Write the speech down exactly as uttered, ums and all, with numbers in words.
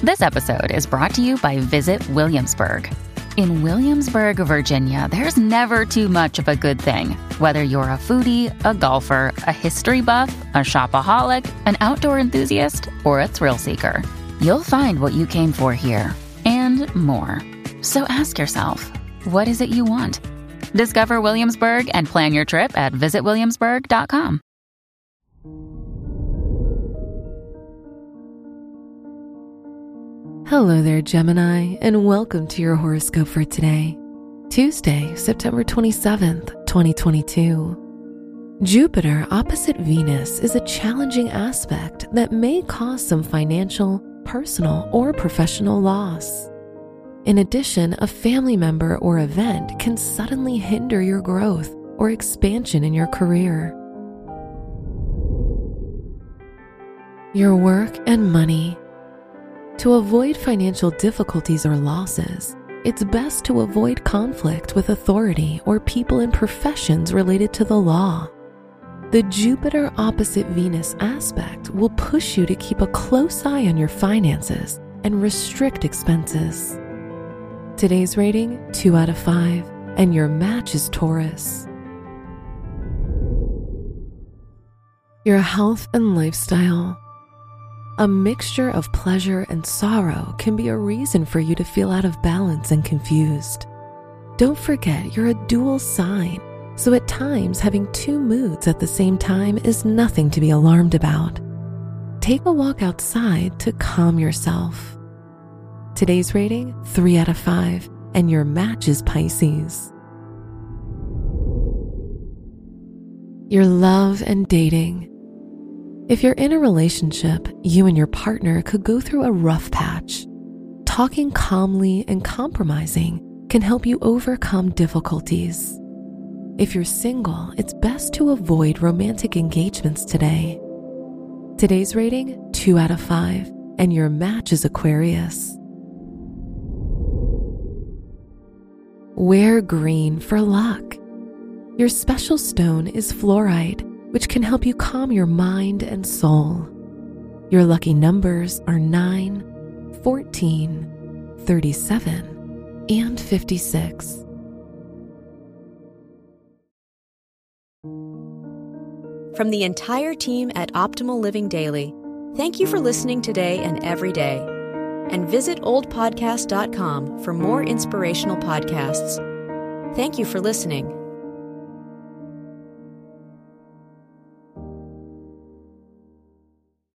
This episode is brought to you by Visit Williamsburg. In Williamsburg, Virginia, there's never too much of a good thing. Whether you're a foodie, a golfer, a history buff, a shopaholic, an outdoor enthusiast, or a thrill seeker, you'll find what you came for here and more. So ask yourself, what is it you want? Discover Williamsburg and plan your trip at visit williamsburg dot com. Hello there, Gemini, and welcome to your horoscope for today, Tuesday, September twenty-seventh, twenty twenty-two. Jupiter opposite Venus is a challenging aspect that may cause some financial, personal, or professional loss. In addition, a family member or event can suddenly hinder your growth or expansion in your career. Your work and money. To avoid financial difficulties or losses, it's best to avoid conflict with authority or people in professions related to the law. The Jupiter opposite Venus aspect will push you to keep a close eye on your finances and restrict expenses. Today's rating, two out of five, and your match is Taurus. Your health and lifestyle. A mixture of pleasure and sorrow can be a reason for you to feel out of balance and confused. Don't forget you're a dual sign, so at times having two moods at the same time is nothing to be alarmed about. Take a walk outside to calm yourself. Today's rating, three out of five, and your match is Pisces. Your love and dating. If you're in a relationship, you and your partner could go through a rough patch. Talking calmly and compromising can help you overcome difficulties. If you're single, it's best to avoid romantic engagements today. Today's rating, two out of five, and your match is Aquarius. Wear green for luck. Your special stone is fluorite, which can help you calm your mind and soul. Your lucky numbers are nine, fourteen, thirty-seven, and fifty-six. From the entire team at Optimal Living Daily, thank you for listening today and every day. And visit old podcast dot com for more inspirational podcasts. Thank you for listening.